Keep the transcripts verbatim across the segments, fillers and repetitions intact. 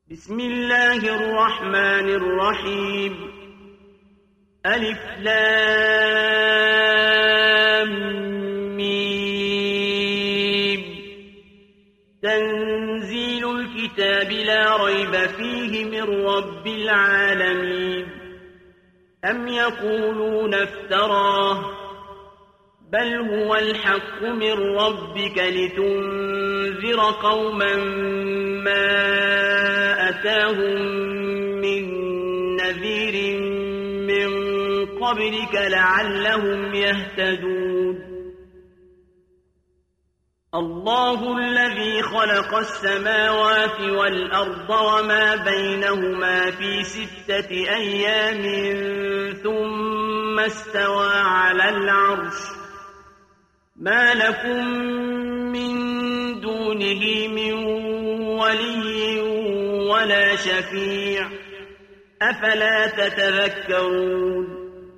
بسم الله الرحمن الرحيم ألف لام ميم تنزيل الكتاب لا ريب فيه من رب العالمين أم يقولون افتراه بل هو الحق من ربك لتنذر قوما ما أتاهم من نذير من قبلك لعلهم يهتدون الله الذي خلق السماوات والأرض وما بينهما في ستة أيام ثم استوى على العرش ما لكم من دونه من ولي ولا شفيع أفلا تتذكرون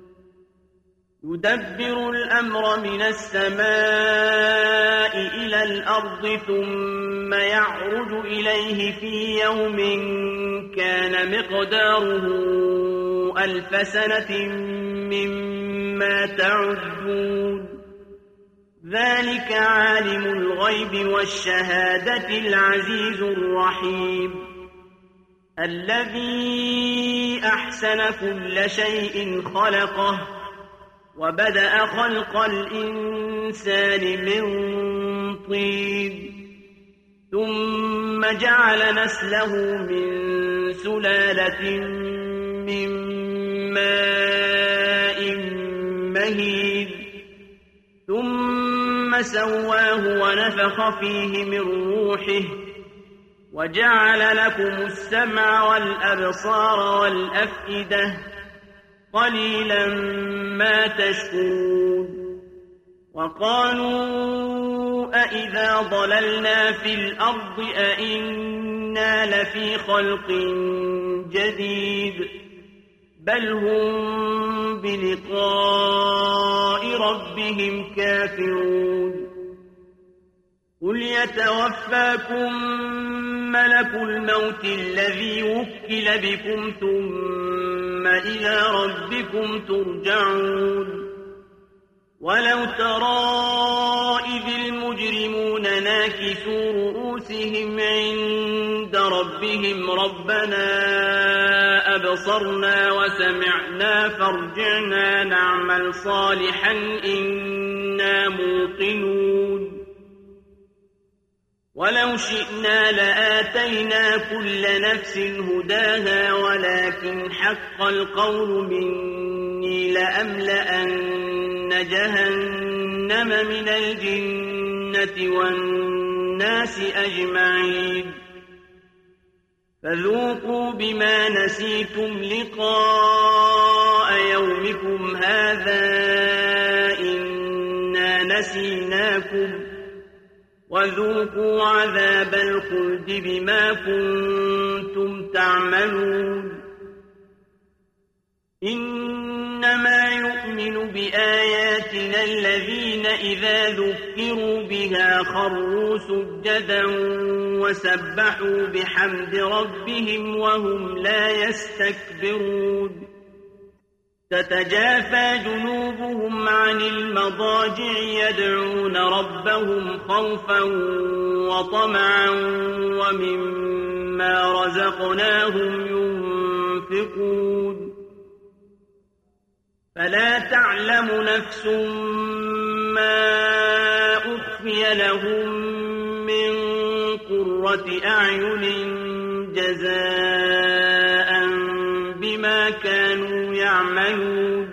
يدبر الأمر من السماء إلى الأرض ثم يعرج إليه في يوم كان مقداره ألف سنة مما تعدون ذلك عالم الغيب والشهادة العزيز الرحيم الذي أحسن كل شيء خلقه وبدأ خلق الإنسان من طين ثم جعل نسله من سلالة من ماء مهين ثم سواه ونفخ فيه من روحه وجعل لكم السمع والأبصار والأفئدة قليلا ما تشكرون وقالوا أإذا ضللنا في الأرض أإنا لفي خلق جديد بل هم بلقاء ربهم كافرون قل يتوفاكم ملك الموت الذي وكل بكم ثم إلى ربكم ترجعون ولو ترى إذ المجرمون ناكسوا رؤوسهم عند ربهم ربنا أبصرنا وسمعنا فارجعنا نعمل صالحا إنا موقنون ولو شئنا لآتينا كل نفس هداها ولكن حق القول مني لأملأن جهنم من الجنة والناس أجمعين فذوقوا بما نسيتم لقاء يومكم هذا إنا نسيناكم وذوقوا عذاب الخلد بما كنتم تعملون إنما يؤمن بآياتنا الذين إذا ذكروا بها خروا سجدا وسبحوا بحمد ربهم وهم لا يستكبرون تتجافى جنوبهم عن المضاجع يدعون ربهم خوفا وطمعا ومما رزقناهم ينفقون فلا تعلم نفس ما أخفي لهم من قرة أعين جزاء بما كانوا يعملون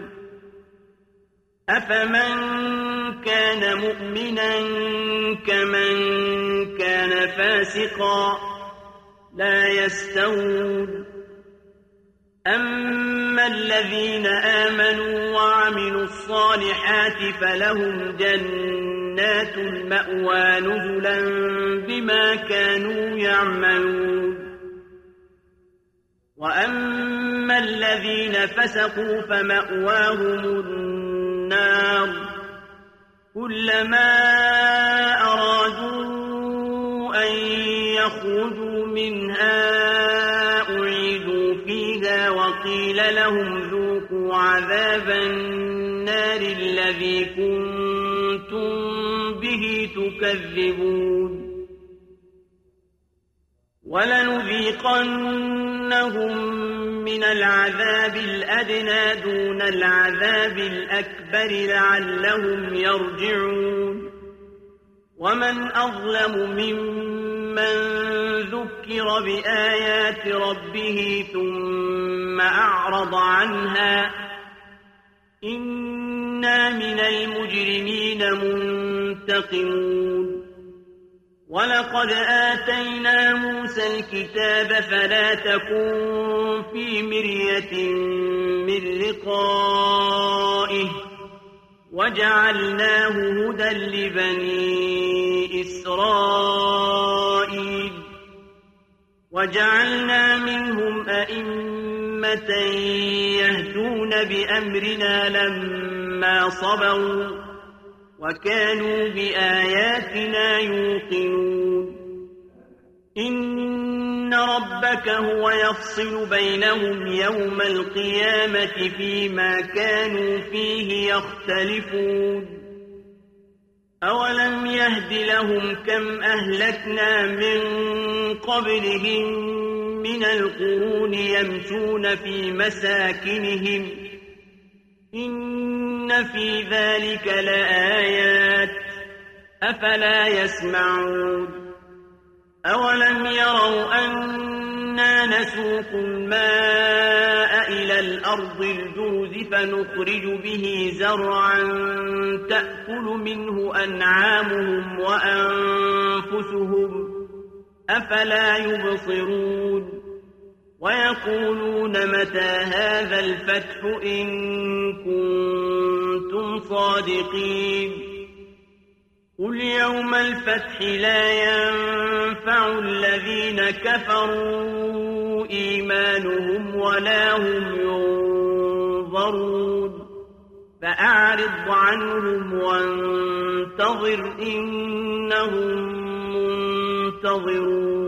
أفمن كان مؤمنا كمن كان فاسقا لا يستوون أما الذين آمنوا وعملوا الصالحات فلهم جنات المأوى نزلا بما كانوا يعملون وأما الذين فسقوا فمأواهم النار كلما أرادوا أن يخرجوا منها وقيل لهم ذوقوا عذاب النار الذي كنتم به تكذبون ولنذيقنهم من العذاب الأدنى دون العذاب الأكبر لعلهم يرجعون ومن أظلم ممن ذكر بآيات ربه ثم أعرض عنها إنا من المجرمين منتقمون ولقد آتينا موسى الكتاب فلا تكن في مرية من لقائه وجعلناه هدى لبني إسرائيل وجعلنا منهم أئمة يهدون بأمرنا لما صبروا وكانوا بآياتنا يوقنون إن ربك هو يفصل بينهم يوم القيامة فيما كانوا فيه يختلفون أولم يهد لهم كم أهلكنا من قبلهم من القرون يمشون في مساكنهم إن في ذلك لآيات أفلا يسمعون أولم يروا أنا نسوق الماء إلى الأرض الجرز فنخرج به زرعا تأكل منه أنعامهم وأنفسهم أفلا يبصرون ويقولون متى هذا الفتح إن كنتم صادقين قل يوم الفتح لا ينفع الذين كفروا إيمانهم ولا هم ينظرون فأعرض عنهم وانتظر إنهم منتظرون